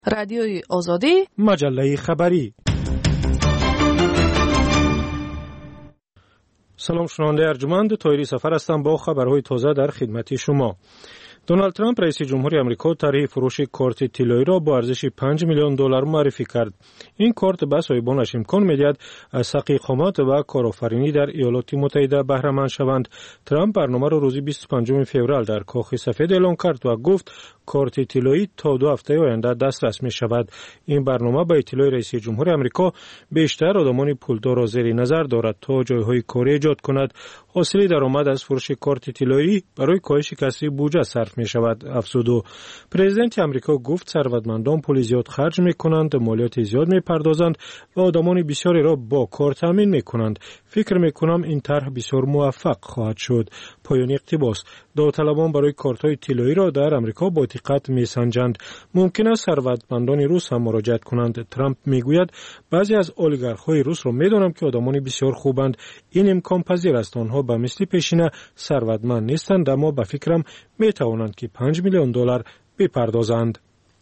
رادیوی آزادی، مجله خبری. سلام شنونده ارجمند، طاهری سفر هستم با خبرهای تازه در خدمت شما. دونالد ترامپ رئیس جمهوری آمریکا طرح فروش کارت طلایی را با ارزش $5 میلیون معرفی کرد. این کارت به صاحبانش امکان می‌دهد از حق اقامت و کارآفرینی در ایالات متحده بهره مند شوند. ترامپ برنامه را روز 25 فوریه در کاخ سفید اعلام کرد و گفت کارت طلایی تا 2 هفته آینده دسترس می شود. این برنامه به اطلاع رئیس جمهوری آمریکا بیشتر آدمان پولدار را زیر نظر دارد تا جایهای کاری ایجاد کند. حاصل درآمد از فروش کارت طلایی برای کاهش کسری بودجه صرف می شود. افزود پرزیدنت آمریکا گفت ثروتمندان پول زیاد خرج می کنند، مالیات زیاد می پردازند و آدمان بسیاری را با کار تامین می کنند. فکر می کنم این طرح بسیار موفق خواهد شد. پایان اقتباس. داوطلبان برای کارت‌های طلایی را در آمریکا با دقت می‌سنجند. ممکن است ثروتمندان روس هم مراجعت کنند. ترامپ میگوید بعضی از اولیگارخ‌های روس را می‌دانم که آدمان بسیار خوبند. این امکان پذیر است. آنها به مثل پیشینه ثروتمند نیستند، اما به فکرم می‌توانند که $5 میلیون بپردازند.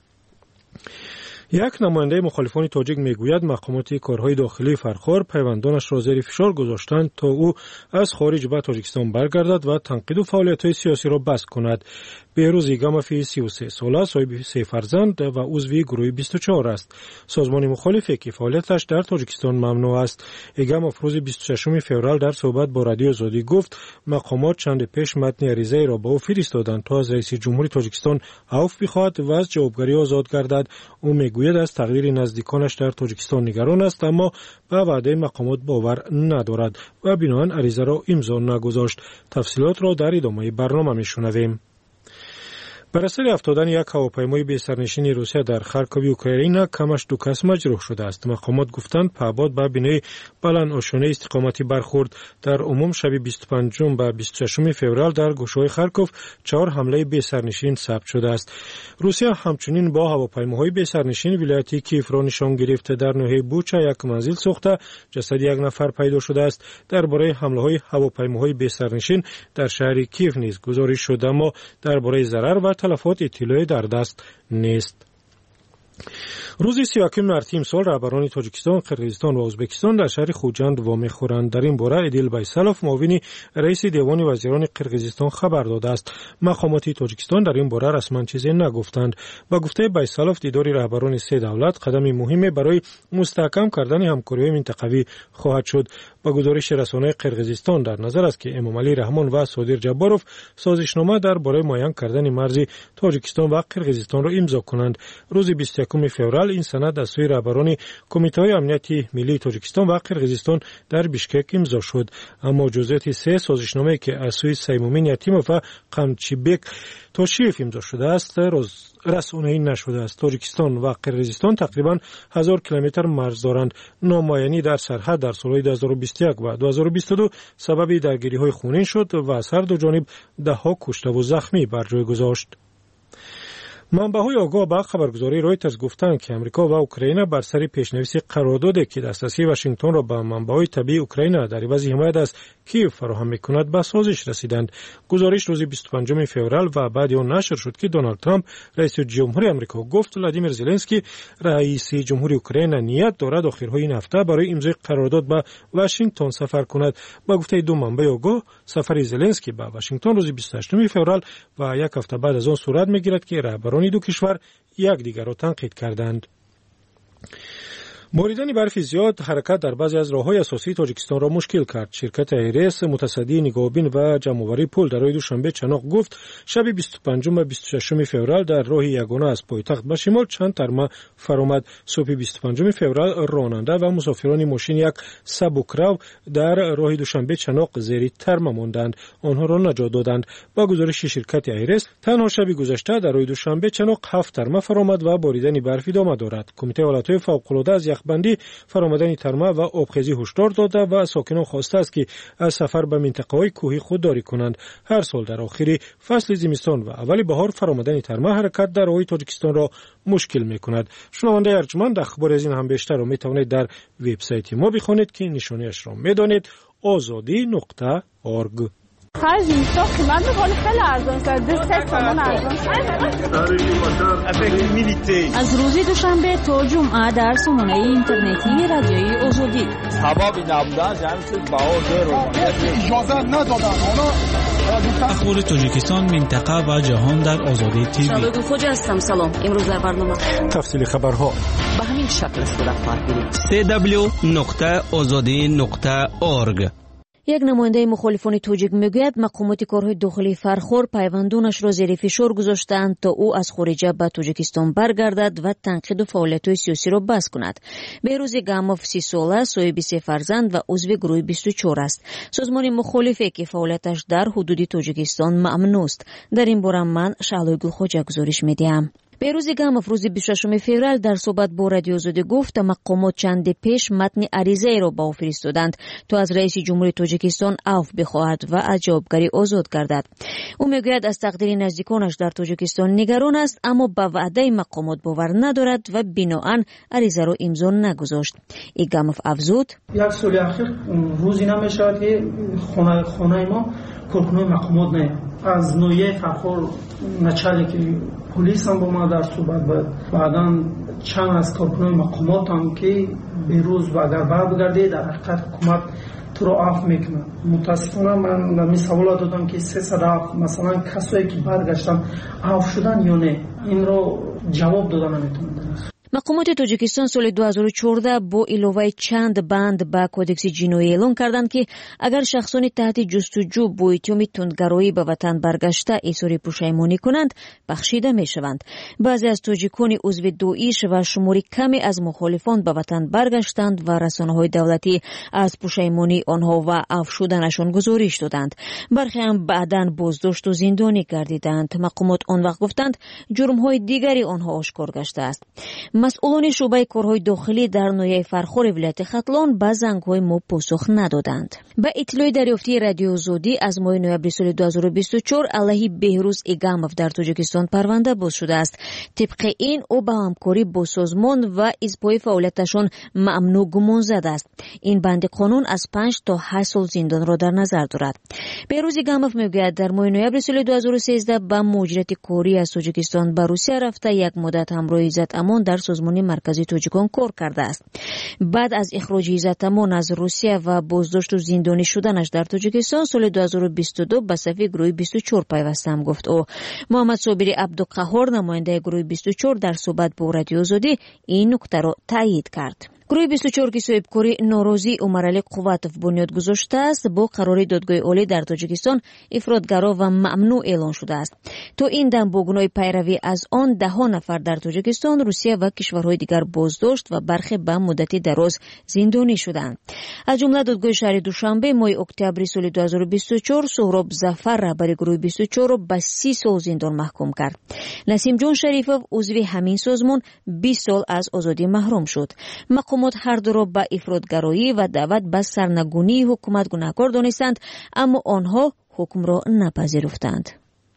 یک نماینده مخالفان تاجیک میگوید مقامات کارهای داخلی فرخار پیوندانش را زیر فشار گذاشتند تا او از خارج به تاجیکستان برگردد و تنقید و فعالیت‌های سیاسی را بس کند. بهروز ایگامافی 33 ساله، صاحب 3 فرزند و عضو گروه 24 است. سازمان مخالفی که فعالیتش در تاجیکستان ممنوع است. ایگاماف روز 26 فوریه در صحبت با رادیو آزادی گفت مقامات چند پیش متن عریضه‌ای را به او فرستادند تا از رئیس جمهوری تاجیکستان عفو بخواهد و از جوابگری آزاد گردد. او میگوید از تقدیر نزدیکانش در تاجیکستان نگران است، اما به وعده مقامات باور ندارد و بنابراین عریضه را امضا نگذاشت. تفصیلات را در ادامه برنامه میشنویم. بر اثر افتادن یک هواپیمای بی سرنشین روسیه در خارکوف اوکراین کمش 2 کس مجروح شده است. مقامات گفتند پهپاد به بنای بلند آشانه استقامتی برخورد. در عموم شب 25 و 26 فوریه در گوشه‌های خارکوف 4 حمله بی سرنشین ثبت شده است. روسیه همچنین با هواپیماهای بی سرنشین ولایت کیف را نشان گرفته. در ناحیه بوچا یک منزل سوخته، جسد یک نفر پیدا شده است. درباره حمله‌های هواپیماهای بی سرنشین در شهر کیف نیز گزارش شده، اما درباره ضرر و تلفات اطلاعی در دست نیست. روز 31 مارس امسال رهبران تاجیکستان، قرقیزستان و ازبکستان در شهر خوجند وامی خورند. در این باره ادیل بایسالوف معاون رئیس دیوان وزیران قرقیزستان خبر داده است. مقامات تاجیکستان در این باره رسما چیزی نگفتند. با گفته بایسالوف دیدار رهبران 3 دولت قدم مهمی برای مستحکم کردن همکاری منطقوی خواهد شد. با گزارش رسانه‌های قرقیزستان در نظر است که امامعلی رحمان و صادر جباروف سازشنامه درباره معین کردن مرز تاجیکستان و قرقیزستان را امضا کنند. روز 21 فوریه این سند از سوی رهبران کمیته امنیتی ملی تاجیکستان و قرقیزستان در بیشکک امضا شد، اما جزئیات 3 سازشنامه که از سوی سیمومین یتیموف و قمچیبک توشیف امضا شده است رسانه‌ای نشده است. تاجیکستان و قرقیزستان تقریباً 1000 کیلومتر مرز دارند. نامعینی در سرحد در سالهای 2021 و 2022 سبب درگیری‌های خونین شد و از هر دو جانب ده‌ها کشته و زخمی بر جای گذاشت. منبع‌های آگاه به خبرگزاری رویترز گفتند که امریکا و اوکراین بر سر پیشنویس قراردادی که دسترسی واشنگتن را به منبع‌های طبیعی اوکراین در عوض حمایت از کیف فراهم می‌کند به سازش رسیدند. گزارش روز 25 فوریه و بعد آن نشر شد که دونالد ترامپ رئیس جمهوری آمریکا گفت ولادیمیر زلنسکی رئیس جمهوری اوکراین نیت دارد آخرهای این هفته برای امضای قرارداد به واشنگتن سفر کند. با گفته دو منبع آگاه سفر زلنسکی به واشنگتن روز 28 فوریه و یک هفته بعد از آن صورت می‌گیرد که رهبران دو کشور یکدیگر را تنقید کردند. باریدن برف زیاد حرکت در بعضی از راه‌های اساسی تاجیکستان را مشکل کرد. شرکت ایرس متصدی نگاهبین و جمع‌آوری پل در روز دوشنبه چناق گفت شب 25 و 26 فوریه در راه یگانه از پایتخت به شمال چند ترمه فرآمد. صبح 25 فوریه راننده و مسافران ماشین یک سبکرو در راه دوشنبه چناق زیر ترمه ماندند. آنها را نجات دادند. با گزارش شرکت ایرس تنها شب گذشته در راه دوشنبه چناق 7 ترمه فرآمد و باریدن برف ادامه دارد. کمیته حالت‌های فوق‌العاده از بندی فرآمدن ترمه و آبخیزی هشدار داده و ساکنان خواسته است که از سفر به منطقه‌های کوهی خودداری کنند. هر سال در آخر فصل زمستان و اول بهار فرآمدن ترمه حرکت در راه‌های تاجیکستان را مشکل می‌کند. شنونده ارجمند، اخبار از این هم بیشتر را می‌توانید در وبسایت ما بخوانید که نشانیش را می‌دانید: azadi.org. خرج میشه قیمت خیلی ارزان کرده 3 تومن ارزان از روز دوشنبه تا جمعه در سامانه اینترنتی رادیوی آزادی سبابی نبودن جمعیت باور اجازه ندادن اخبار تاجیکستان منطقه و جهان در آزادی تیوی. شالوگو خوجا هستم. سلام. امروز در برنامه تفصیل خبرها به همین شکل صورت خواهد گرفت. www.azadi.org. یک نماینده مخالفان تاجیک میگوید مقامات کارهای داخلی فرخور پیوندونش را زیر فشار گذاشتند تا او از خارج به تاجیکستان برگردد و تنقید و فعالیت‌های سیاسی را بس کند. بهروز گاموف 30 ساله، صاحب 3 فرزند و عضو گروه 24 است. سازمان مخالفه که فعالیتش در حدود تاجیکستان ممنوع است. در این باره من شالوگو خوجا گزارش میدهم. بهروز گاموف روز 26 فوریه در صحبت با رادیو آزادی گفت مقامات چند پیش متن عریضه را به او فرستادند تا از رئیس جمهوری تاجیکستان عفو بخواهد و از جوابگری آزاد گردد. او میگوید از تقدیر نزدیکانش در تاجیکستان نگران است، اما به وعده مقامات باور ندارد و بناهن عریضه را امضا نگذاشت. گاموف افزود: یک سال اخیر روزی نمیشود که خانه ما کارکنان مقامات نه از نوعیه فرخور نچالی پلیس هم با ما در صحبت بود. بعدا چند از کارکنان مقامات هم که بیروز و اگر برگرده در حقیقت حکومت تو رو عفو میکنه. متاسفانه من می سوال دادم که 300 عفو مثلا کسایی که برگشتن عفو شدن یا نه، این رو جواب دادن نمیتونم. مقامات تاجیکستان سال 2014 با علاوه چند بند به کودکس جنایی اعلام کردند که اگر شخصان تحت جستجو با اتهام تندگرایی به وطن برگشته اظهار پشیمانی کنند بخشیده میشوند. بعضی از تاجیکان عضو داعش و شماری کمی از مخالفان به وطن برگشتند و رسانه‌های دولتی از پشیمانی آنها و عفو شدنشان گزارش دادند. برخی هم بعداً بازداشت و زندانی گردیدند. مقامات آن وقت گفتند جرم‌های دیگری آنها آشکار گشته است. مسئولان شعبه کارهای داخلی در ناحیه فرخور ولایت ختلان به زنگ‌های ما پاسخ ندادند. به اطلاع دریافتی رادیو آزادی از ماه نوامبر سال 2024 علیه بهروز گاموف در تاجیکستان پرونده باز شده است. طبق این او به همکاری با سازمان و ازپای فعالیتشان ممنوع گمان زده است. این بند قانون از 5 تا 8 سال زندان را در نظر دارد. بهروز گاموف میگوید در ماه نوامبر سال 2013 به مهاجرت کاری از تاجیکستان به روسیه رفته یک مدت همراه عزت امان در سازمان مرکزی تاجیکان کار کرده است. بعد از اخراج عزت امان از روسیه و بازداشت و زندانی شدنش در تاجیکستان سال 2022 به صف گروه 24 پیوسته هم گفت. او محمد صابری عبدالقهار نماینده گروه 24 در صحبت با رادیو آزادی این نکته را تایید کرد. گروه 24 که صاحب کاری ناراضی عمرعلی قوتوف بنیاد گذاشته است با قرار دادگاه عالی در تاجیکستان افراطگرا و ممنوع اعلان شده است. تا این دم با گناه پیروی از آن 10 نفر در تاجیکستان، روسیه و کشورهای دیگر بازداشت و برخی به مدتی دراز زندانی شدند. از جمله دادگاه شهر دوشنبه ماه اکتبر سال 2024 سهراب ظفر رهبر گروه 24 را به 30 سال زندان محکوم کرد. نسیم جان شریفов عضو همین سازمان 20 سال از آزادی محروم شد. مقامات هر دو را به افراطگرایی و دعوت به سرنگونی حکومت گناهکار دانستند، اما آنها حکم را نپذیرفتند.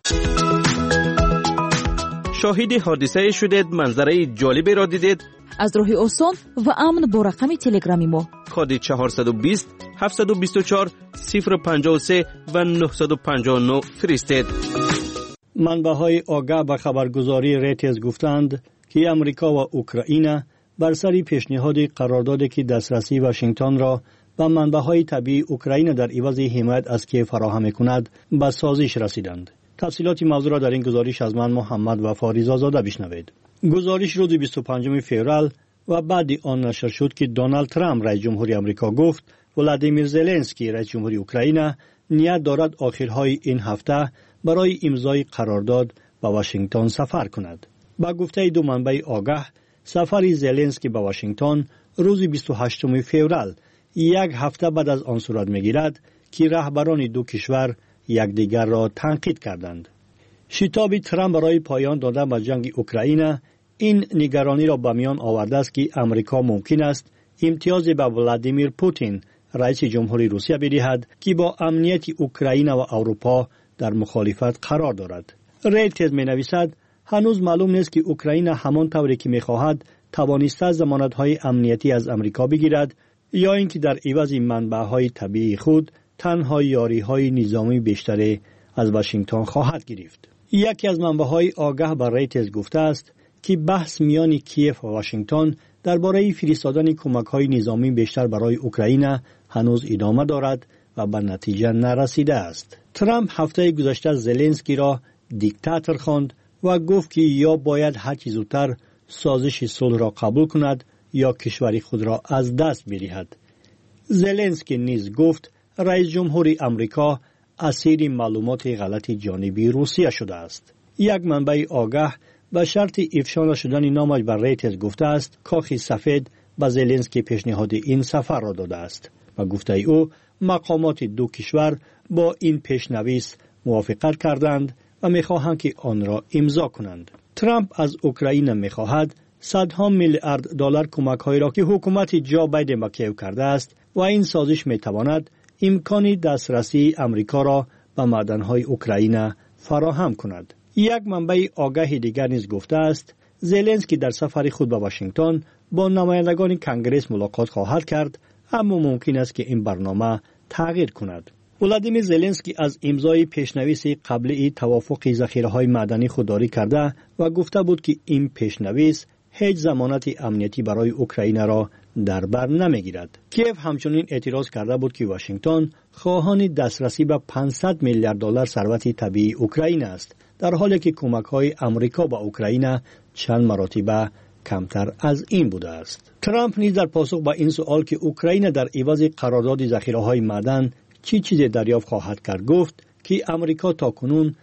شاهد حادثه شدید، منظره جالبی را دیدید؟ از راه آسان و امن با رقم تلگرامی ما کد 420 724 053 و 959 فرستید. منبع‌های آگاه به خبرگزاری ریترز گفتند که امریکا و اوکراین بر سر پیشنهاد قراردادی که دسترسی واشنگتن را به منبع‌های طبیعی اوکراین در عوض حمایت از کیف فراهم کند به سازش رسیدند. تفصیلات موضوع را در این گزارش از من محمد وفا رضازاده بشنوید. گزارش روز 25 فوریه و بعد آن نشر شد که دونالد ترامپ رئیس جمهوری آمریکا گفت ولادیمیر زلنسکی رئیس جمهوری اوکراین نیت دارد آخرهای این هفته برای امضای قرارداد به واشنگتن سفر کند. با گفته دو منبع آگاه، سفر زلنسکی به واشنگتن روز 28 فوریه یک هفته بعد از آن صورت می‌گیرد که رهبران دو کشور یکدیگر را تنقید کردند. شتاب ترامپ برای پایان دادن به جنگ اوکراین این نگرانی را به میان آورده است که امریکا ممکن است امتیاز به ولادیمیر پوتین رئیس جمهوری روسیه بدهد که با امنیت اوکراین و اروپا در مخالفت قرار دارد. ریترز می‌نویسد هنوز معلوم نیست که اوکراین همان طوری که می‌خواهد توانسته ضمانت‌های امنیتی از امریکا بگیرد یا اینکه در عوض منبع‌های طبیعی خود تنها یاری‌های نظامی بیشتری از واشنگتن خواهد گرفت. یکی از منبع‌های آگاه به ریترز گفته است که بحث میان کیف و واشنگتن درباره فرستادن کمک‌های نظامی بیشتر برای اوکراین هنوز ادامه دارد و به نتیجه نرسیده است. ترامپ هفته گذشته زلنسکی را دیکتاتور خواند و گفت که یا باید هر چه زودتر سازش صلح را قبول کند یا کشور خود را از دست بدهد. زلنسکی نیز گفت رئیس جمهور امریکا اسیر معلومات غلط جانبی روسیه شده است. یک منبع آگاه به شرط افشا نشدن نامش بر ریترز گفته است کاخ سفید به زلنسکی پیشنهاد این سفر را داده است و گفته او مقامات دو کشور با این پیشنویس موافقت کردند و می‌خواهند که آن را امضا کنند. ترامپ از اوکراین می‌خواهد صدها میلیارد دلار کمک‌هایی را که حکومت جو بایدن به کیف کرده است و این سازش می‌تواند امکان دسترسی امریکا را به معدن‌های اوکراین فراهم کند. یک منبع آگاه دیگر نیز گفته است زلنسکی در سفر خود به واشنگتن با نمایندگان کنگره ملاقات خواهد کرد، اما ممکن است که این برنامه تغییر کند. ولادیمیر زلنسکی از امضای پیشنویس قبلی توافق ذخیره‌های معدنی خودداری کرده و گفته بود که این پیشنویس هیچ ضمانت امنیتی برای اوکراین را در بر نمیگیرد. کیف همچنین اعتراض کرده بود که واشنگتن خواهان دسترسی به 500 میلیارد دلار ثروت طبیعی اوکراین است، در حالی که کمک‌های آمریکا به اوکراین چند مراتب کمتر از این بوده است. ترامپ نیز در پاسخ به این سوال که اوکراین در عوض قرارداد ذخیره‌های معدن چی چیزی دریافت خواهد کرد گفت که امریکا تاکنون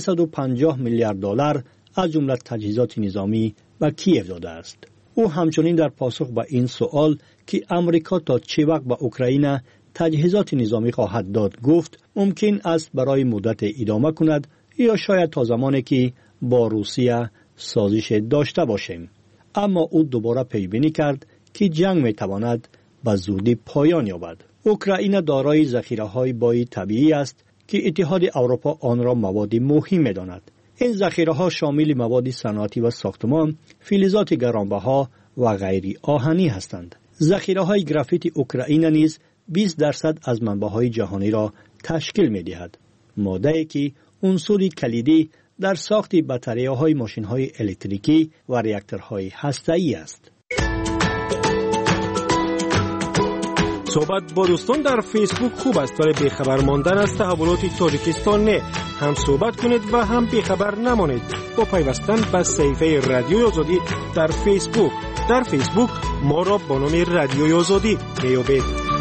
350 میلیارد دلار از جمله تجهیزات نظامی به کیف داده است. او همچنین در پاسخ به این سوال که امریکا تا چه وقت به اوکراین تجهیزات نظامی خواهد داد گفت ممکن است برای مدت ادامه کند یا شاید تا زمانی که با روسیه سازش داشته باشیم. اما او دوباره پیش‌بینی کرد که جنگ میتواند به زودی پایان یابد. اوکراین دارای ذخیره‌های بای طبیعی است که اتحاد اروپا آن را مواد مهم می‌داند. این ذخیره‌ها شامل مواد صنعتی و ساختمان، فلزات گرانبها و غیر آهنی هستند. ذخیره‌های گرافیت اوکراین نیز 20% از منبع‌های جهانی را تشکیل می‌دهد. ماده‌ای که عنصری کلیدی در ساخت بطری‌های ماشین‌های الکتریکی و راکتورهای هسته‌ای است. صحبت با دوستان در فیسبوک خوب است ولی بیخبر ماندن از تحولات تاجیکستان نه. هم صحبت کنید و هم بیخبر نمانید با پیوستن به صفحه رادیوی آزادی در فیسبوک. در فیسبوک ما را با نام رادیوی آزادی میابید.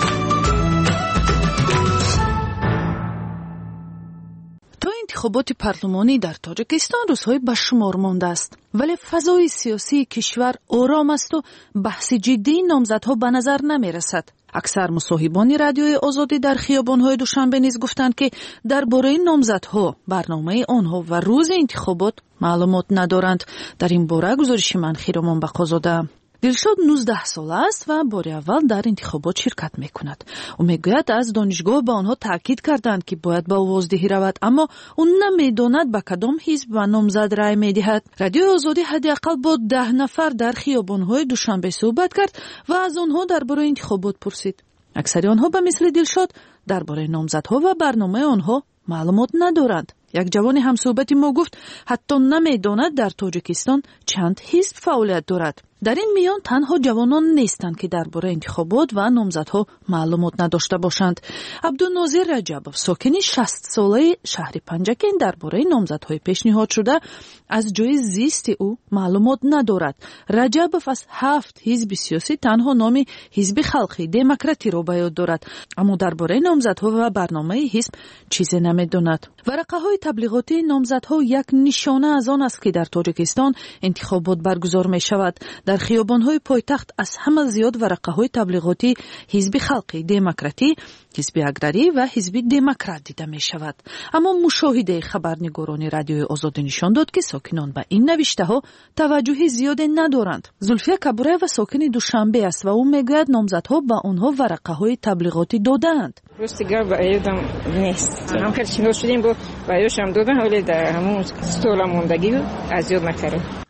انتخابات پارلمانی در تاجیکستان روزهای به شمار مانده است، ولی فضای سیاسی کشور آرام است و بحث جدی نامزدها به نظر نمی رسد. اکثر مصاحبان رادیوی آزادی در خیابان‌های دوشنبه نیز گفتند که درباره نامزدها، برنامه آنها و روز انتخابات معلومات ندارند. در این باره گزارش من خیرامان بقازاده. دلشاد 19 ساله است و بار اول در انتخابات شرکت میکند. او میگوید از دانشگاه به آنها تاکید کردند که باید به آوازدهی رود، اما او نمیداند به کدام حزب و نامزد رای میدهد. رادیوی آزادی حداقل با 10 نفر در خیابان‌های دوشنبه صحبت کرد و از آنها درباره انتخابات پرسید. اکثر آنها به مثل دلشاد درباره نامزدها و برنامه آنها معلومات ندارند. یک جوان همصحبت ما گفت حتی نمیداند در تاجیکستان چند حزب فعالیت دارد. در این میان تنها جوانان نیستند که درباره انتخابات و نامزدها معلومات نداشته باشند. عبدالناظر رجبов ساکن 60 ساله شهر پنجکین درباره نامزدهای پیشنهاد شده از جای زیست او معلومات ندارد. رجبов از 7 حزب سیاسی تنها نام حزب خلقی دموکراتی را به یاد دارد، اما درباره نامزدها و برنامه حزب چیزی نمیداند. ورقه‌های تبلیغاتی نامزدها یک نشانه از آن است که در تاجیکستان انتخابات برگزار می شود. در خیابان‌های پایتخت از همه زیاد ورقه‌های تبلیغاتی حزب خلقی دموکراتی، حزب اگراری و حزب دموکرات دیده می شود. اما مشاهده خبرنگاران رادیوی آزادی نشان داد که ساکنان به این نوشته‌ها توجه زیادی ندارند. زلفیه کبوره و ساکن دوشنبه است و او میگوید نامزدها به آنها ورقه‌های تبلیغاتی دادند. روستیگاه با ایدم نیست. هم خیلی شنو شدیم با بایوشم دادن ولی در همون استول موندگی از یاد نکردم.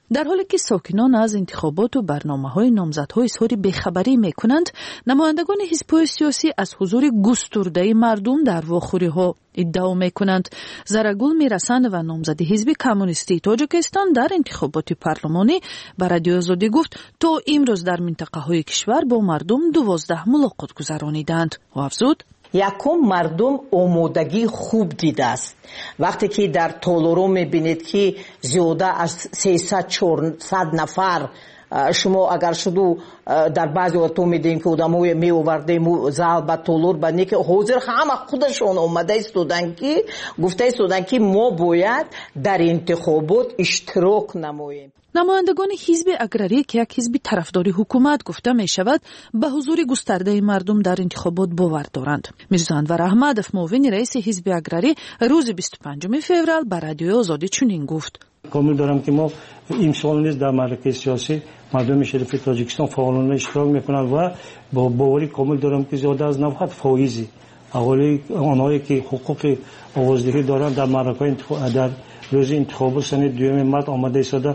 در حالی که ساکنان از انتخابات و برنامه‌های نامزدها اظهار بی‌خبری می‌کنند، نمایندگان حزب‌های سیاسی از حضور گسترده مردم در واخوری‌ها ادعا می‌کنند. زرگل میرسند و نامزد حزب کمونیستی تاجیکستان در انتخابات پارلمانی به رادیو آزادی گفت تا امروز در منطقه‌های کشور با مردم 12 ملاقات گذرانیدند و افزود: یکم مردم آمادگی خوب دیده است. وقتی که در تولورو میبینید که زیاده از 300-400 نفر شما اگر شدو در بعضی وقتا میدین که آدمای می آوردیم زال با تولور با نیک حاضر همه خودشون اومده ایستادن که گفته ایستادن که ما باید در انتخابات اشتراک نماییم. نمایندگان حزب اگراری که یک حزب طرفداری حکومت گفته می شود به حضور گسترده مردم در انتخابات باور دارند. میرزا انور احمدов معاون رئیس حزب اگراری روز 25 فوریه به رادیو آزادی چنین گفت: کامل دارم که ما امسال نیز در معرکه سیاسی مردم شریف تاجیکستان فعالانه اشتراک میکنند و با باوری کامل دارم که زیاده از 90% اقالی آنهایی که حقوق آوازدهی دارند در معرکه در روز انتخابات سن 2 مارس آماده ایستاده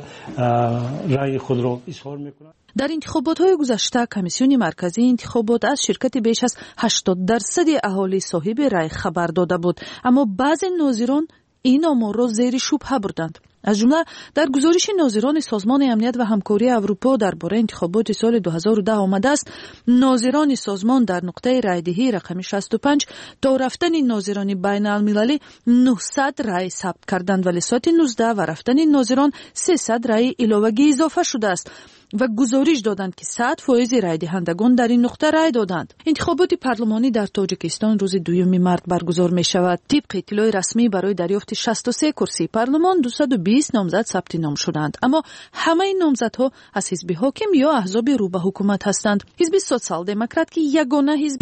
رأی خود را اظهار میکنند. در انتخابات‌های گذشته کمیسیون مرکزی انتخابات از شرکت بیش از 80% اهالی صاحب رأی خبر داده بود، اما بعضی ناظران این آمار را زیر شبهه بردند. از جمله در گزارش ناظران سازمان امنیت و همکاری اروپا درباره انتخابات سال 2010 آمده است ناظران سازمان در نقطه رایدهی رقم 65 تا رفتن ناظران بین المللی 900 رای ثبت کردند، ولی ساعت 19 و رفتن ناظران 300 رای علاوگی اضافه شده است و گزارش دادند که 100% رای دهندگان در این نقطه رای دادند. انتخابات پارلمانی در تاجیکستان روز 2 مارس برگزار می شود. طبق اطلاع رسمی برای دریافت 63 کرسی پارلمان 220 نامزد ثبت نام شدند، اما همه این نامزدها از حزب حاکم یا احزاب رو به حکومت هستند. حزب سوسیال دموکرات که یگانه حزب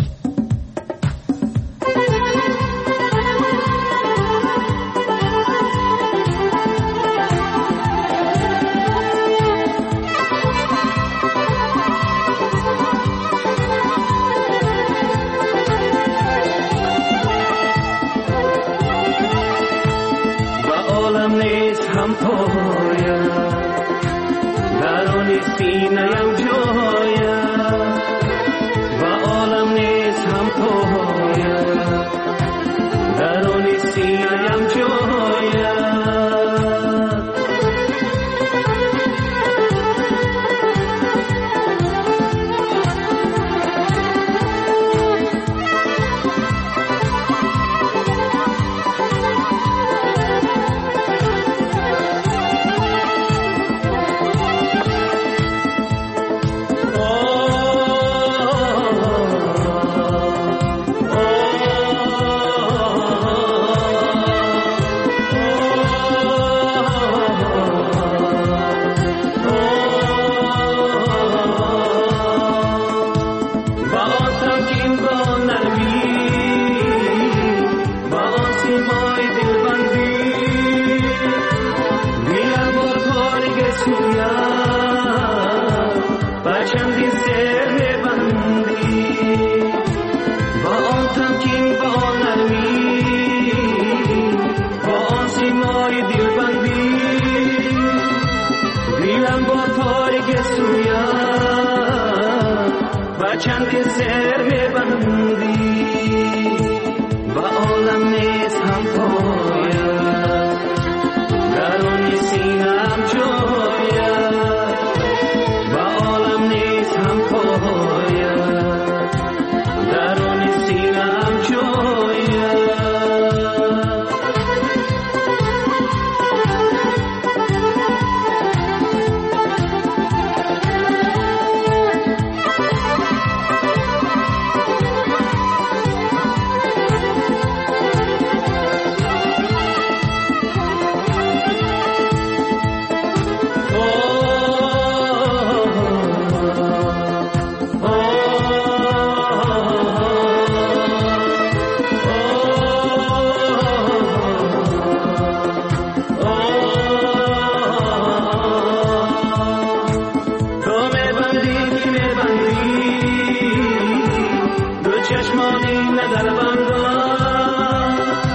هم پایم در آن سینه‌ام جایم و عالم نیست هم پایم در آن سینه‌ام جایم.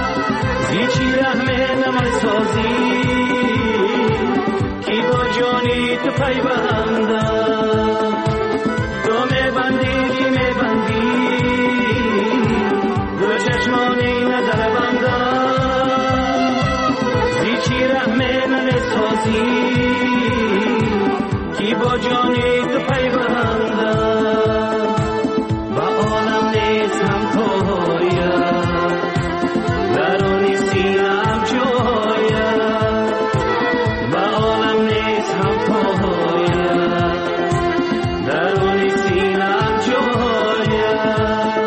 Johnny تو پیوندم تو میبندی دو چشمانی نظر بندم زیچی رحمه ننسازی کی با جانی تو پیوندم و عالم نیست هم تویم درونی سینم جایم و عالم نیست هم تویم درونی سینم جایم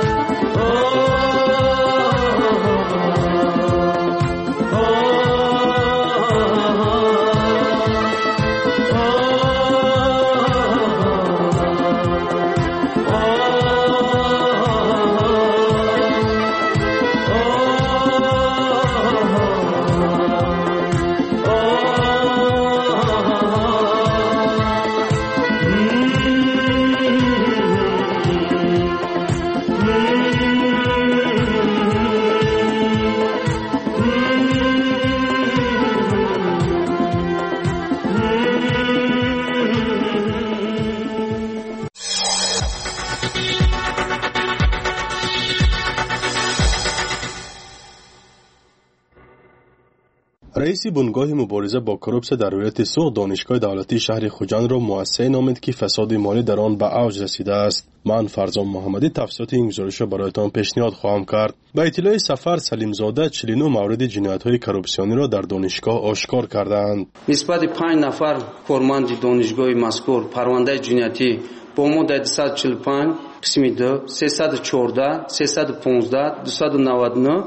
رئیس بنگاه مبارزه با کروپس در ولایت سوخ دانشگاه دولتی شهر خوجند را مؤسسه نامید که فساد مالی در آن به اوج رسیده است. من فرزان محمدی تفصیلات این گزارش را برایتان پیشنهاد خواهم کرد. به اطلاع سفر سلیم زاده 49 مورد جنایت‌های کروپسیونی را در دانشگاه آشکار کردند. نسبت 5 نفر کارمند دانشگاه مذکور پرونده جنایتی با ماده 245 قسم 2 314 315 299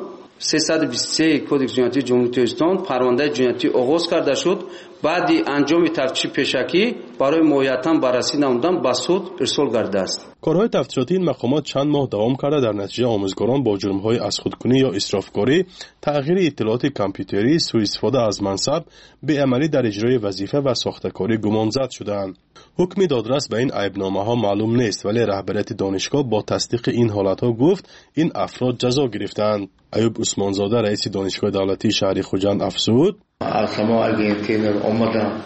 323 کدکس جنایتی جمهوری اسلامی پرونده جنایتی آغاز کرده شد. بعد انجام تفتیش پیشکی برای مویتاً بررسی نمودن به سود ارسال گردیده است. کارهای تفتیشاتی این مقامات چند ماه دوام کرده در نتیجه آموزگاران با جرم‌های از خودکنی یا اسرافکاری، تغییر اطلاعات کامپیوتری، سوء استفاده از منصب، بی‌عملی در اجرای وظیفه و ساخته‌کاری گمانزد شدند. حکم دادرس به این عیبنامه‌ها معلوم نیست، ولی رهبریت دانشگاه با تصدیق این حالت‌ها گفت این افراد جزا گرفتند. ایوب عثمانزاده رئیس دانشگاه دولتی شهر خوجند افزود: از ما اگه اومدم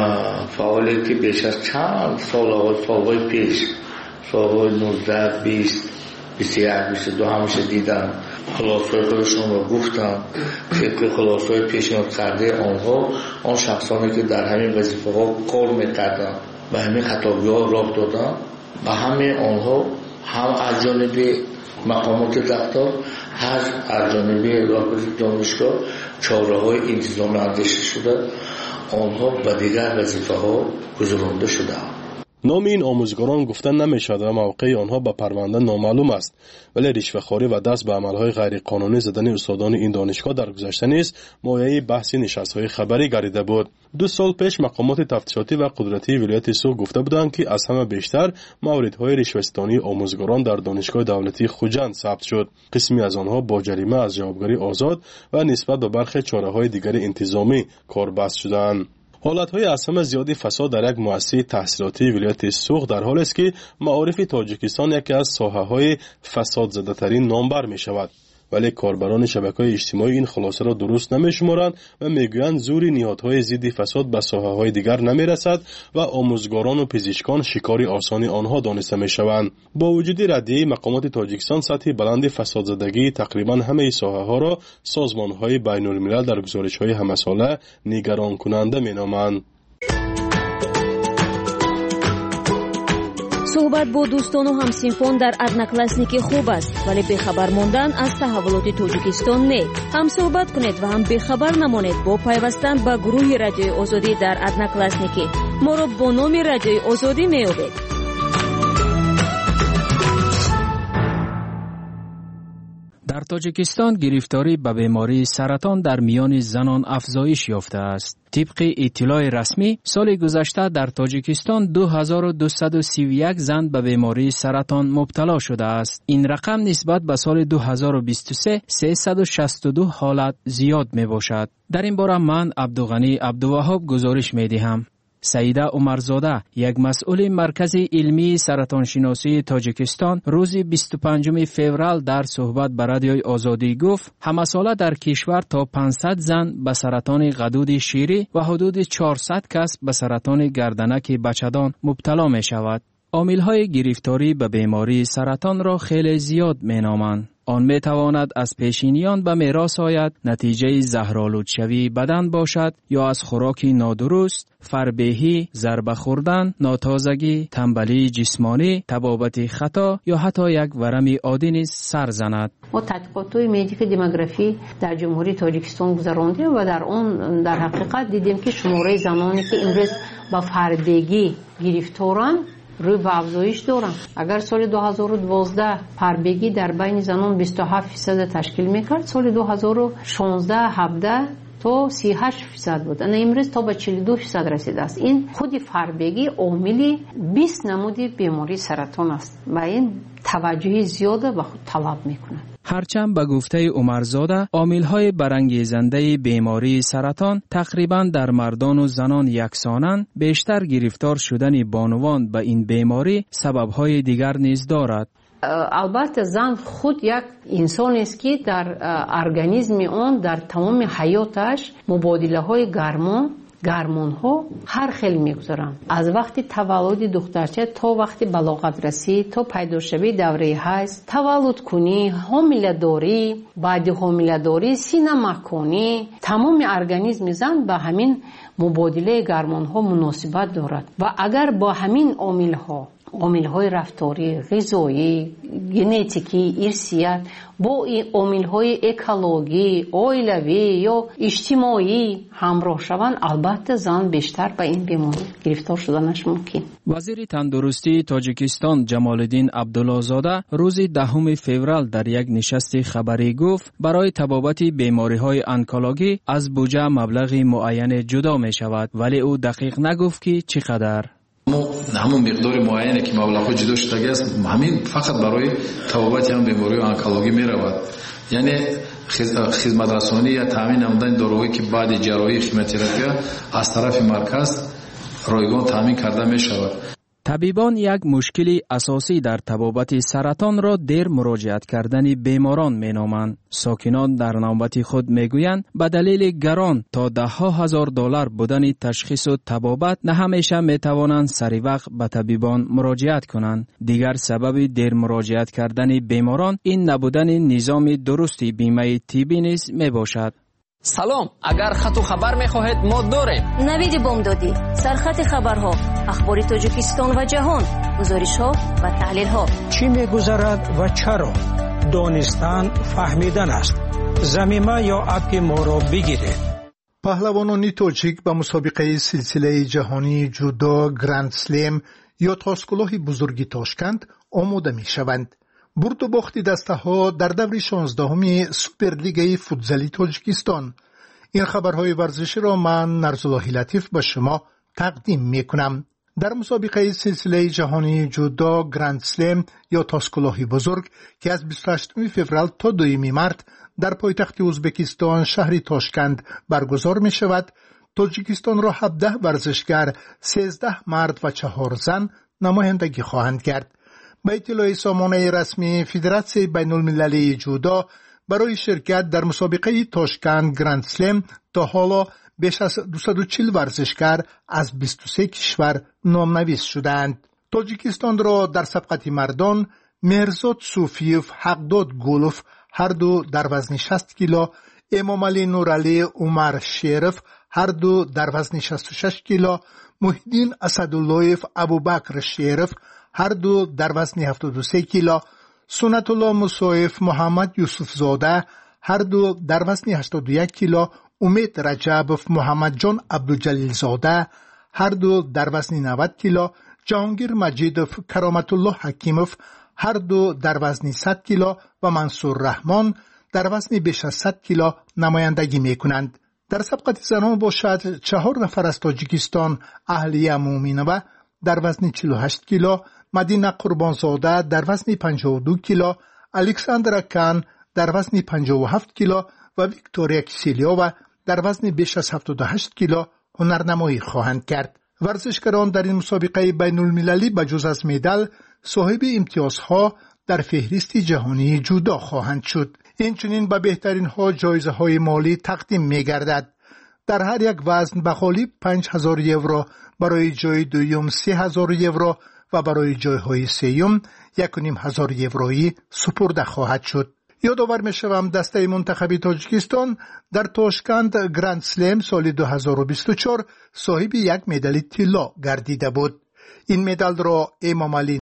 فعالیتی بیش از چند سالهای پیش سالهای 19 20 21 22 همیشه دیدم خلاصهای خودشون رو گفتم که خلاصهای پیشنهاد کرده آنها آن شخصانی که در همین وظیفه ها کار میکردن و همین خطابی ها راه دادن و همین آنها هم از جانب مقامات دفتر هر از جانب رهبری دانشگاه چاره‌های انتظامی اندیشه شده آنها به دیگر وظیفه ها گذرانده شده. نام این آموزگاران گفتن نمیشد و موقع آنها به پرونده نامعلوم است، ولی رشوه‌خواری و دست به عملهای غیرقانونی زدن استادان این دانشگاه در گذشته نیز مایه بحث نشست‌های خبری گردیده بود. 2 سال پیش مقامات تفتیشاتی و قدرتی ولایت سوخ گفته بودند که از همه بیشتر موردهای رشوه‌ستانی آموزگاران در دانشگاه دولتی خوجند ثبت شد. قسمی از آنها با جریمه از جوابگری آزاد و نسبت به برخی چاره‌های دیگر انتظامی کاربست شدند. حالتهای از همه زیادی فساد در یک مؤسسه تحصیلاتی ولایت سوخ در حال است که معارف تاجیکستان یکی از ساحه‌های فساد زده ترین نامبر می شود، ولی کاربران شبکه‌های اجتماعی این خلاصه را درست نمی‌شمارند و میگویند زور نهادهای ضد فساد به ساحه‌های دیگر نمی‌رسد و آموزگاران و پزشکان شکار آسان آنها دانسته می‌شوند. با وجود ردیه مقامات تاجیکستان سطح بلند فساد زدگی تقریباً همه ساحه‌ها را سازمان‌های بین‌الملل در گزارش‌های همه‌ساله نگران کننده می‌نامند. صحبت با دوستان و همسینفان در одноклассники خوب است، ولی بخبر ماندن از تحولات تاجیکستان نه. هم صحبت کنید و هم بخبر نمانید با پیوستن به گروه رادیوی آزادی در одноклассники. ما را با نام رادیوی آزادی می‌یابید. در تاجیکستان گرفتاری به بیماری سرطان در میان زنان افزایش یافته است. طبق اطلاع رسمی سال گذشته در تاجیکستان 2231 زن به بیماری سرطان مبتلا شده است. این رقم نسبت به سال 2023 362 حالت زیاد می باشد. در این باره من عبدالغنی عبدالوهاب گزارش می دهم. سعیده عمرزاده، یک مسئول مرکز علمی سرطان شناسی تاجیکستان، روز 25 فوریه در صحبت با رادیوی آزادی گفت همه ساله در کشور تا 500 زن به سرطان غدود شیری و حدود 400 کس به سرطان گردنک بچه‌دان مبتلا می شود. عامل‌های گرفتاری به بیماری سرطان را خیلی زیاد می‌نامند. آن می‌تواند از پیشینیان به میراث آید، نتیجه زهرآلود شوی بدن باشد یا از خوراک نادرست، فربهی، ضربه خوردن، ناتازگی، تنبلی جسمانی، طبابت خطا یا حتی یک ورم عادی نیز سر زند. ما تحقیقات‌های مدیک دموگرافی در جمهوری تاجیکستان گذراندیم و در آن در حقیقت دیدیم که شماره زنانی که امروز با فربهی گرفتارند روی به افزایش دارند. اگر سال 2012 فربهی در بین زنان 27% تشکیل میکرد، سال 2016 17 تا 38% بود. امروز تا به 42% رسیده است. این خود فربهی عامل 20 نمود بیماری سرطان است و این توجه زیاد به خود طلب میکنه. هرچند به گفته عمرزاده عامل‌های برانگیزنده بیماری سرطان تقریباً در مردان و زنان یکسانند، بیشتر گرفتار شدن بانوان به این بیماری سبب‌های دیگر نیز دارد. البته زن خود یک انسان است که در ارگانیسم آن در تمام حیاتش مبادله گرمون ها هر خیلی میگذارن. از وقتی تولد دخترچه تا وقتی بلاغت رسی، تا پیدا شوی دوره حیض، تولد کنی، حامله داری، بعد حامله داری، سینه مکانی، تمام ارگانیسم زن به همین مبادله گرمون ها مناسبت دارد و اگر با همین عامل‌های رفتاری، غذایی، ژنتیکی، ارثیات با این عامل‌های اکولوژی، عائلوی یا اجتماعی همراه شوند، البته زن بیشتر به این بیماری گرفتار شدنش ممکن. وزیر تندرستی تاجیکستان جمالالدین عبدالله‌زاده روز 10 فوریه در یک نشست خبری گفت برای طبابت بیماری‌های انکولوژی از بودجه مبلغ معین جدا می‌شود، ولی او دقیق نگفت که چقدر. همون مقدار معینی که مبلغ جدا شده است همین فقط برای طبابت هم بیماری آنکولوژی می رود. یعنی خدمت رسانی یا تامین نمودن داروهایی که بعد جراحی خیموتراپی از طرف مرکز رایگان تامین کرده می شود. طبیبان یک مشکلی اساسی در طبابت سرطان را دیر مراجعت کردن بیماران مینامند. ساکنان در نوبت خود میگویند به دلیل گران تا $10,000 بودن تشخیص و طبابت نه همیشه میتوانند سری وقت به طبیبان مراجعت کنند. دیگر سبب دیر مراجعت کردن بیماران این نبودن نظام درستی بیمه طبی نیز میباشد. سلام، اگر خط و خبر میخواهید ما داریم. نوید بامدادی، سرخط خبرها، اخبار تاجیکستان و جهان، گزارش‌ها و تحلیل‌ها. چی می‌گذرد و چرا؟ دانستن فهمیدن است. ضمیمه یا اپ ما را بگیرید. پهلوانان تاجیک به مسابقه سلسله جهانی جودو گرند سلم یا تاسکلاه بزرگ تاشکند آماده می‌شوند. برد و باخت دسته ها در دور 16 سوپرلیگ فوتزالی تاجیکستان. این خبرهای ورزشی را من نرزالله لطیف به شما تقدیم می کنم. در مسابقه سلسله جهانی جودو گرند سلم یا تاسکلاه بزرگ که از 28 فوریه تا 2 مارس در پایتخت ازبکستان شهر تاشکند برگزار می شود، تاجیکستان را 17 ورزشگر، 13 مرد و 4 زن نمایندگی خواهند کرد. به اطلاع سامانه رسمی فدراسیون بین المللی جودو برای شرکت در مسابقه تاشکند گرند سلم تا حالا بیش از 240 ورزشگر از 23 کشور نامنویس شدند. تاجیکستان را در سبقت مردان مهرزاد صوفیف، حقداد گولف هر دو در وزن 60 کیلو، امام علی نورعلی عمر شریف هر دو در وزن 66 کیلو، محیدین اسداللهیف ابوبکر شریف هر دو در وزن 73 کیلو، سنت الله مصایف محمد یوسف زاده هر دو در وزن 81 کیلو، امید رجبف محمد جان عبدالجلیل زاده هر دو در وزن 90 کیلو، جهانگیر مجیدف کرامت الله حکیمف هر دو در وزن 100 کیلو و منصور رحمان در وزن بیش از 100 کیلو نمایندگی میکنند. در سبقت زنان باشد 4 نفر از تاجیکستان اهلیه مومینوه در وزن 48 کیلو، مدینه قربانزاده در وزن 52 کیلو، الکساندرا کان در وزن 57 کیلو و ویکتوریا کیسیلیووا در وزن بیش از 78 کیلو هنرنمایی خواهند کرد. ورزشکاران در این مسابقه بین المللی بجز از مدال صاحب امتیازها در فهرست جهانی جودو خواهند شد. اینچنین به بهترین ها جایزه های مالی تقدیم می گردد. در هر یک وزن به غالب 5000 یورو، برای جای دوم 3000 یورو و برای جای های سوم 1500 یورویی سپرده خواهد شد. یادآور می‌شوم دسته منتخب تاجیکستان در تاشکند گرند سلم سال 2024 صاحب یک مدال طلا گردیده بود. این مدال را امام علی